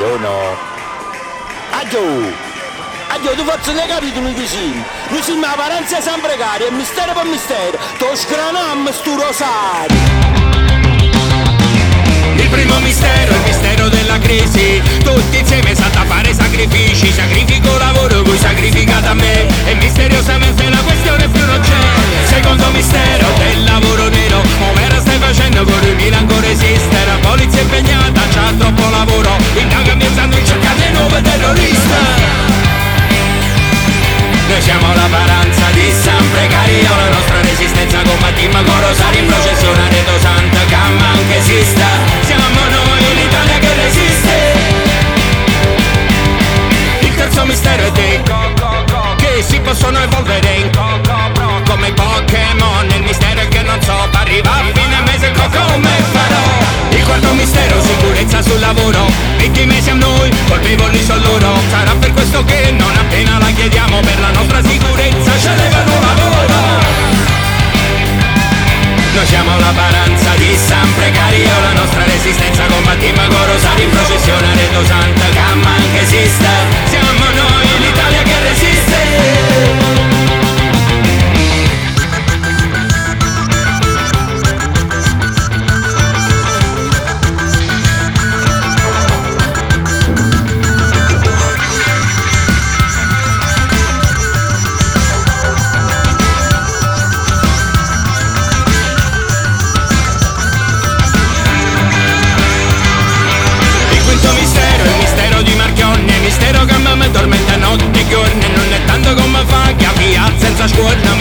Io no. Addio, tu forse ne capito noi vicini. Noi siamo la paranza San Precario, e mistero per mistero, to scranam stu rosario. Il primo mistero è il mistero della crisi. Tutti insieme salta a fare sacrifici. Sacrifico lavoro, voi sacrificate a me. E misteriosamente la questione più non c'è. Secondo mistero del lavoro nero. Ovvero stai facendo con il Milan ancora esiste. La polizia è impegnata, c'ha troppo lavoro. Indaga ambientando in cerca dei nuovi terroristi. Noi siamo la paranza di San Precario. La nostra resistenza combattimmo con Rosario in processione a Reto Santa Camma anche esista. Siamo noi l'Italia che resiste. Il terzo mistero è dei che si possono evolvere in come i Pokémon. Il mistero è che non so, arriva a fine mese come farò. Il quarto mistero, sicurezza sul lavoro. Vittime siamo noi, colpevoli sono loro. Sarà per questo che non appena la chiediamo, per la nostra sicurezza ce levano lavoro. Noi siamo la paranza di San Precario. La nostra resistenza combattimmo con Rosario in processione a Reto Santa Camma anche esiste. Siamo noi l'Italia che resiste. Mistero che mi tormenta notte e giorni. Non è tanto come fa che a via senza scuola.